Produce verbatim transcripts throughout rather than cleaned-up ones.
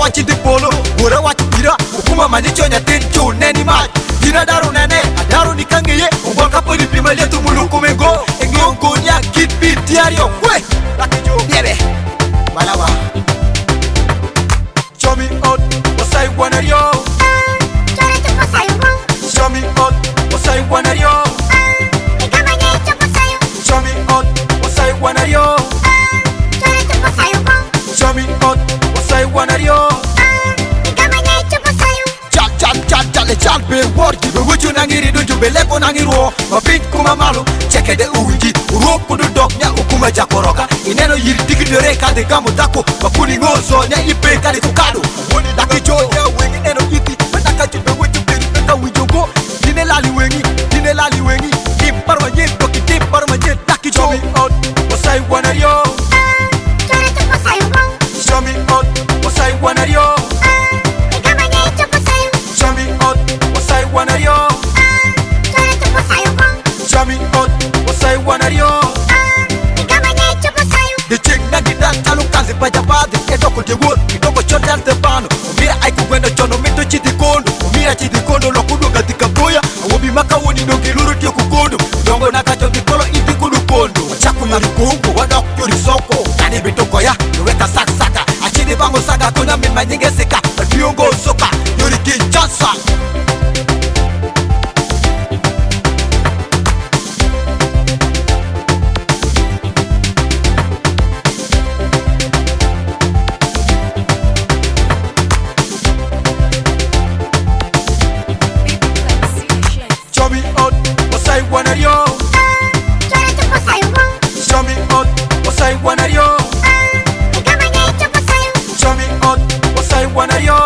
wachi di polo Gura wachi pira Ukuma manicho nyatin chu neni mach Dina daru nene Adaru ni kangeye Umbol kapoli prima letu muluku mengo Engion gonya kit beat diario Weh Lucky Joe Niebe Malawa Show me out What's I wanna yo Show me out What's I wanna yo Show me out What's I wanna yo Show me out What's I wanna yo Chal chal chal chal le chal be worki be wuchu nangiri dunju be lepo nangiro ma pink kuma malu cheke de uwinji uroku du dok nya ukuma jakoroka ineno yiri digi de reka de gamu dako ma kuni ngozo nya ipe kali tukado woni Lucky Joe ya wengi neno iti manaka jube wuchu be naka wijogo dine lali wengi dine lali wengi tim parma jen toki tim parma jen Lucky Joe. Show me out What's I wanna yo Show me out What's I wanna yo Show me out What's I wanna yo Show me out What's I wanna yo The chick na gidan talu kazi pa japade Edoko de wood, edoko chodal te pano Umira aiku gwenda chono mito chidi kondo Umira chidi kondo lokudu katika boya Awobi maka woni no kiluru tiyo kukondo Dongo naka choki kolo iti kudu kondo Chaku yori kumbu wadok yori soko Kani bitoko ya yuweka sak saka Achidi bango saga kuna mima nyinge sika Alfiongo soka yori kinchasa Show me out What's I wanna yo Show me out What's I wanna yo Show me out What's I wanna yo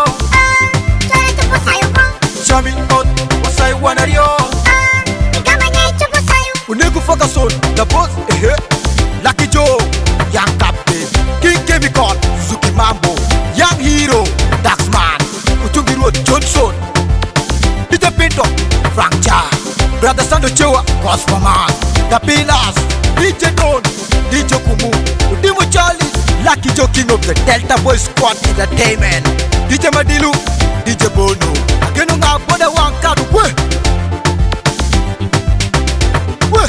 Show me out What's I wanna yo Unegu focus on the boss eh Lucky Joe Young Captain King Chemical Suzuki Mambo Young Hero Daxman Uchungi Road Johnson D J Pinto Frank Cha Brother Sando Chewa Cosmo Man The Pillars D J Don D J Kumu Udimo Charlie Lucky Joe King of the Delta Boy Squad Entertainment D J Madilu D J Bono Ageno nga boda wankadu we we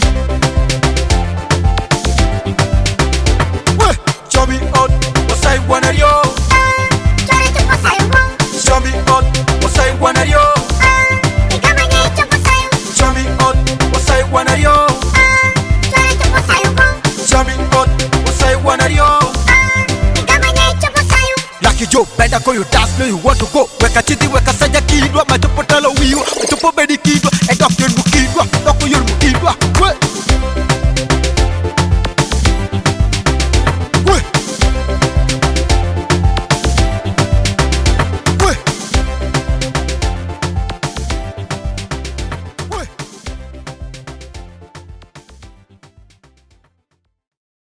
we Show me out What's I wanna yo Show me out What's I wanna yo Show me out What's I wanna yo Show me out What's I wanna yo Lucky Joe benda ko you dance no you want to go Weka chiti weka saja kidwa majopo talo wiwa majopo bedi kidwa e dok yon mukidwa dok yon mukidwa we